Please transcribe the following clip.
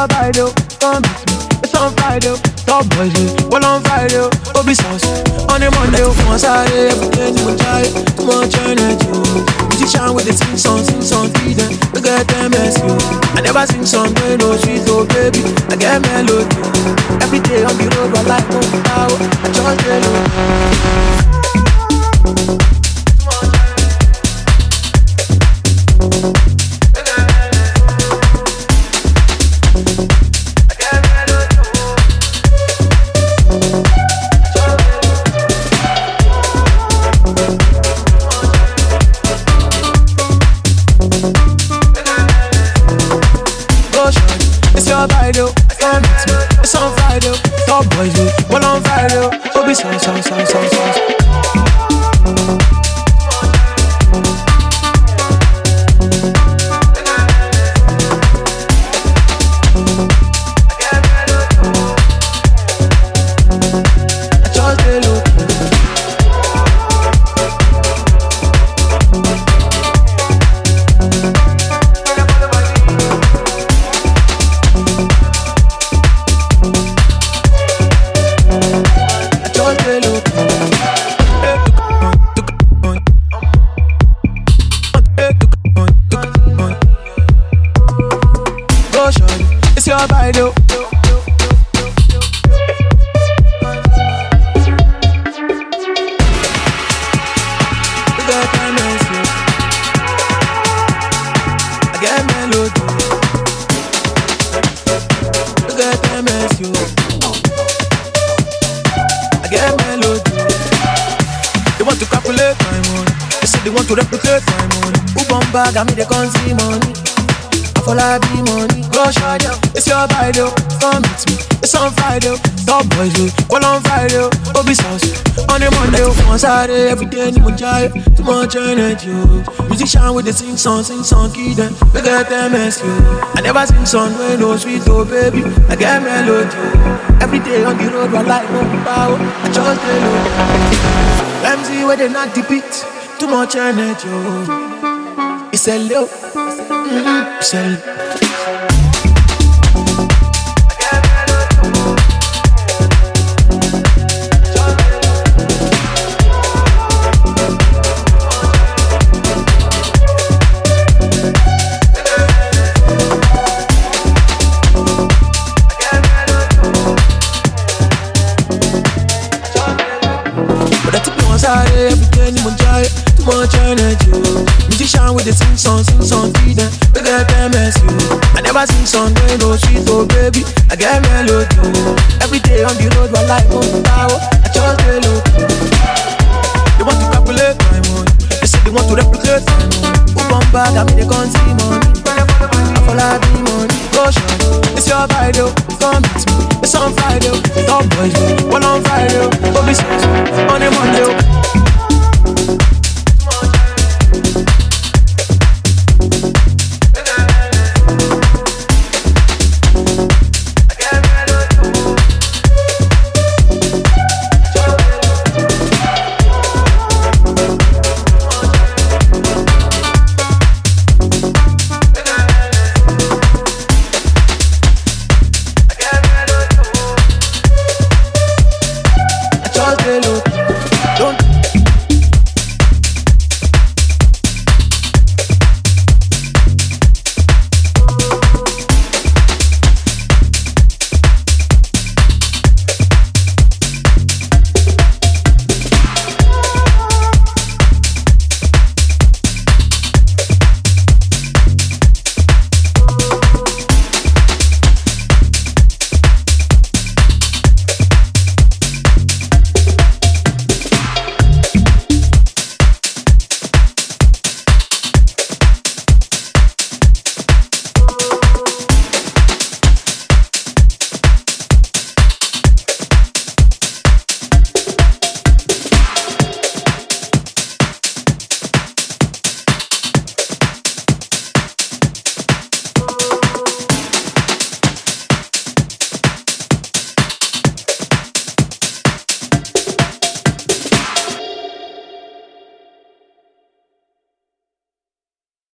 your body, come meet me. It's on Friday, top boys, well on Friday, Obi sauce. On a Monday, on Saturday, every day you will try. Too much energy. Musician with the sing song, feed them. We get them mess you. I never sing song, no sweet, oh baby. I get melody. Every day on the road, I like one power. I just get it's on Friday, top boys, well on Friday, Obi sauce. It's your body. I get melody. I get melody. They want to calculate my money. They say they want to replicate my money. Who bomb bag? I mean they can't see money. For I be money, go shine. It's your body, come meet me. It's on Friday, top boys, well on Friday, Obi sauce. On a Monday, on Saturday, every day you will try. Too much energy. Musician with the sing song, kid them. We get them mess you. I never sing song when no sweet, oh baby. I get melody. Every day on the road, I like no power. I just get low. MC where they knock the beat. Too much energy. It's a low. Sell. But I took one side every day you will try. Too much energy. Musician with the sing song, feed them. We get them mess you. I never sing song, no sweet, oh baby. I get melody. Every day on the road, I like one power. I just get low. They want to calculate my money. They say they want to replicate my money. Who bomb bag? I mean they can't see money. I fall I be money. Go shine. It's your body, come meet me. It's on Friday, top boys, well on Friday, Obi sauce.